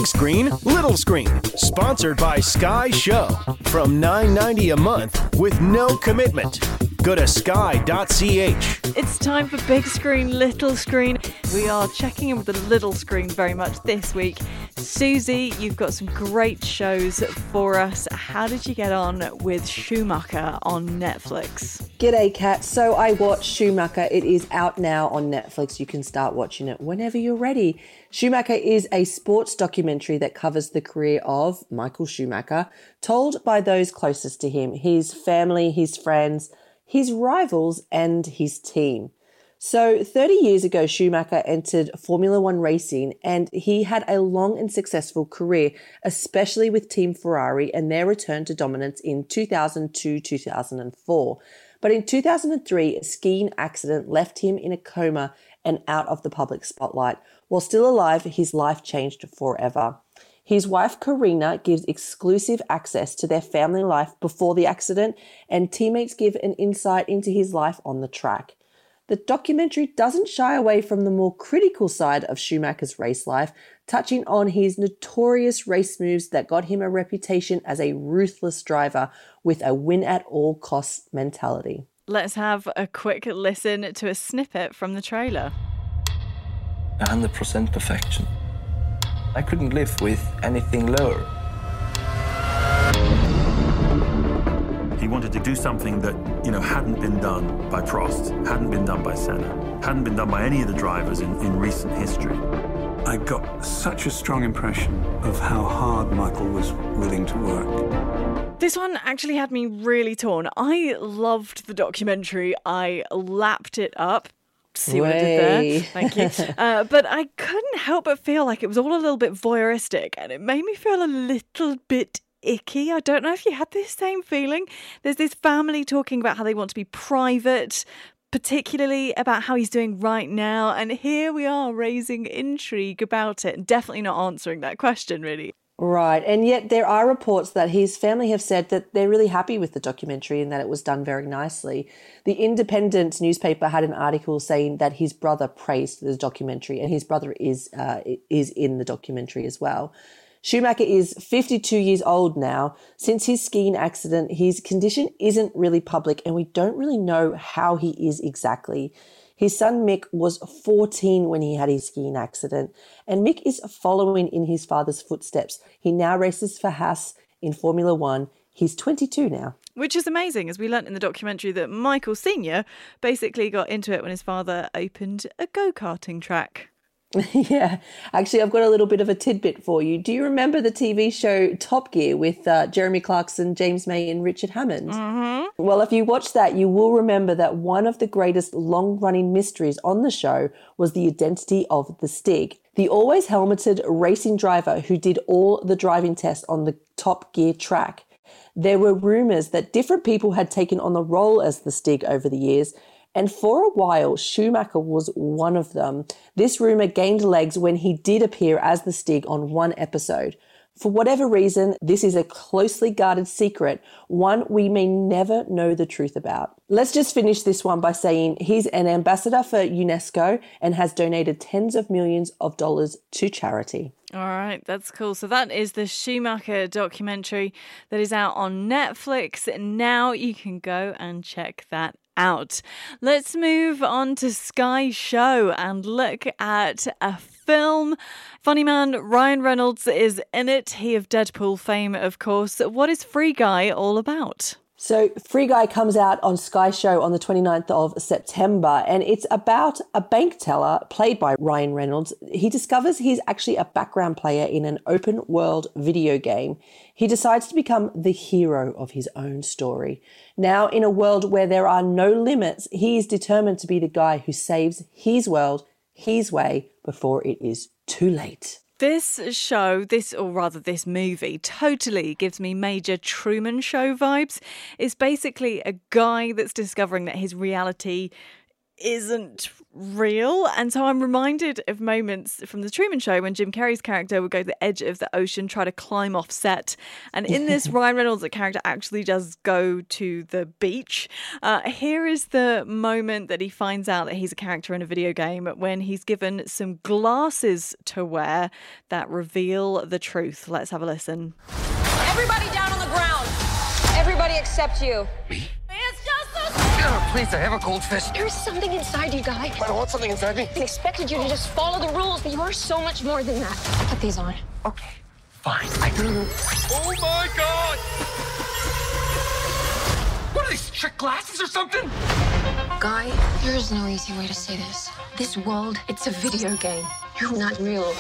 Big Screen, Little Screen, sponsored by Sky Show. From $9.90 a month with no commitment. Go to sky.ch. It's time for Big Screen, Little Screen. We are checking in with the little screen very much this week. Susie, you've got some great shows for us. How did you get on with Schumacher on Netflix? G'day, Kat. So I watched Schumacher. It is out now on Netflix. You can start watching it whenever you're ready. Schumacher is a sports documentary that covers the career of Michael Schumacher, told by those closest to him, his family, his friends, his rivals, and his team. So 30 years ago, Schumacher entered Formula One racing, and he had a long and successful career, especially with Team Ferrari and their return to dominance in 2002-2004. But in 2003, a skiing accident left him in a coma and out of the public spotlight. While still alive, his life changed forever. His wife, Karina, gives exclusive access to their family life before the accident, and teammates give an insight into his life on the track. The documentary doesn't shy away from the more critical side of Schumacher's race life, touching on his notorious race moves that got him a reputation as a ruthless driver with a win-at-all-costs mentality. Let's have a quick listen to a snippet from the trailer. 100% perfection. I couldn't live with anything lower. He wanted to do something that, hadn't been done by Prost, hadn't been done by Senna, hadn't been done by any of the drivers in recent history. I got such a strong impression of how hard Michael was willing to work. This one actually had me really torn. I loved the documentary. I lapped it up. See what I did there? Thank you. But I couldn't help but feel like it was all a little bit voyeuristic, and it made me feel a little bit icky. I don't know if you had this same feeling. There's this family talking about how they want to be private, particularly about how he's doing right now, and here we are raising intrigue about it, and definitely not answering that question, really. Right, and yet there are reports that his family have said that they're really happy with the documentary and that it was done very nicely. The Independent newspaper had an article saying that his brother praised the documentary, and his brother is in the documentary as well. Schumacher is 52 years old now. Since his skiing accident, his condition isn't really public, and we don't really know how he is exactly. His son Mick was 14 when he had his skiing accident, and Mick is following in his father's footsteps. He now races for Haas in Formula One. He's 22 now. Which is amazing, as we learnt in the documentary that Michael Sr. basically got into it when his father opened a go-karting track. Yeah, actually, I've got a little bit of a tidbit for you. Do you remember the TV show Top Gear with Jeremy Clarkson, James May and Richard Hammond? Mm-hmm. Well, if you watch that, you will remember that one of the greatest long-running mysteries on the show was the identity of the Stig, the always helmeted racing driver who did all the driving tests on the Top Gear track. There were rumours that different people had taken on the role as the Stig over the years, and for a while, Schumacher was one of them. This rumour gained legs when he did appear as the Stig on one episode. For whatever reason, this is a closely guarded secret, one we may never know the truth about. Let's just finish this one by saying he's an ambassador for UNESCO and has donated tens of millions of dollars to charity. All right, that's cool. So that is the Schumacher documentary that is out on Netflix. Now you can go and check that out. Let's move on to Sky Show and look at a film. Funny man Ryan Reynolds is in it. He of Deadpool fame, of course. What is Free Guy all about? So Free Guy comes out on Sky Show on the 29th of September, and it's about a bank teller played by Ryan Reynolds. He discovers he's actually a background player in an open world video game. He decides to become the hero of his own story. Now, in a world where there are no limits, he is determined to be the guy who saves his world, his way, before it is too late. This movie totally gives me major Truman Show vibes. It's basically a guy that's discovering that his reality isn't real. And so I'm reminded of moments from The Truman Show when Jim Carrey's character would go to the edge of the ocean, try to climb off set. And in this, Ryan Reynolds' character actually does go to the beach. Here is the moment that he finds out that he's a character in a video game when he's given some glasses to wear that reveal the truth. Let's have a listen. Everybody down on the ground. Everybody except you. Me? It's just a... Oh, please, I have a goldfish. There's something inside you, Guy. I don't want something inside me. I expected you to just follow the rules, but you are so much more than that. Put these on. Okay, fine. Oh my God! What are these, trick glasses or something? Guy, there is no easy way to say this. This world, it's a video game. You're not real.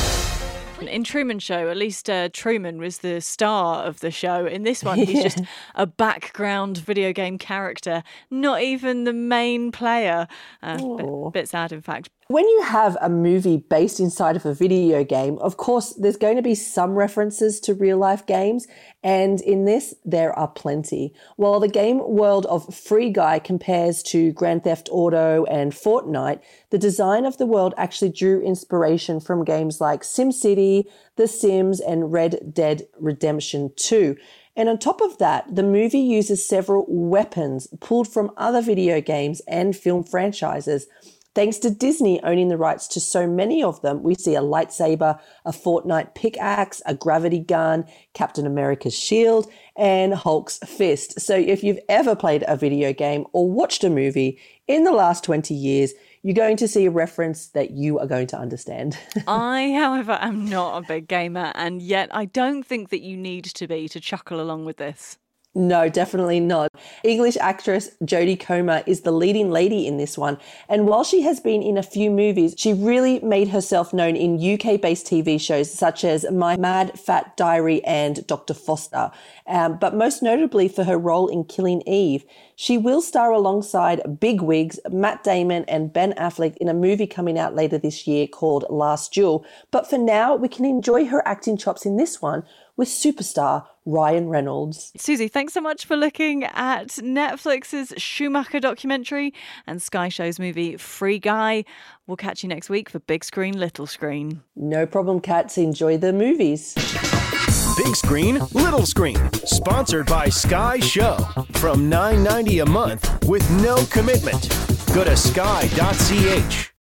In Truman Show, at least Truman was the star of the show. In this one, he's just a background video game character, not even the main player. Bit sad, in fact. When you have a movie based inside of a video game, of course, there's going to be some references to real-life games, and in this, there are plenty. While the game world of Free Guy compares to Grand Theft Auto and Fortnite, the design of the world actually drew inspiration from games like SimCity, The Sims, and Red Dead Redemption 2. And on top of that, the movie uses several weapons pulled from other video games and film franchises. Thanks to Disney owning the rights to so many of them, we see a lightsaber, a Fortnite pickaxe, a gravity gun, Captain America's shield, and Hulk's fist. So if you've ever played a video game or watched a movie in the last 20 years, you're going to see a reference that you are going to understand. I, however, am not a big gamer, and yet I don't think that you need to be to chuckle along with this. No, definitely not. English actress Jodie Comer is the leading lady in this one. And while she has been in a few movies, she really made herself known in UK-based TV shows such as My Mad Fat Diary and Dr. Foster. But most notably for her role in Killing Eve. She will star alongside bigwigs Matt Damon and Ben Affleck in a movie coming out later this year called Last Duel. But for now, we can enjoy her acting chops in this one with superstar Ryan Reynolds. Susie, thanks so much for looking at Netflix's Schumacher documentary and Sky Show's movie Free Guy. We'll catch you next week for Big Screen, Little Screen. No problem, cats. Enjoy the movies. Big Screen, Little Screen, sponsored by Sky Show. From $9.90 a month with no commitment. Go to sky.ch.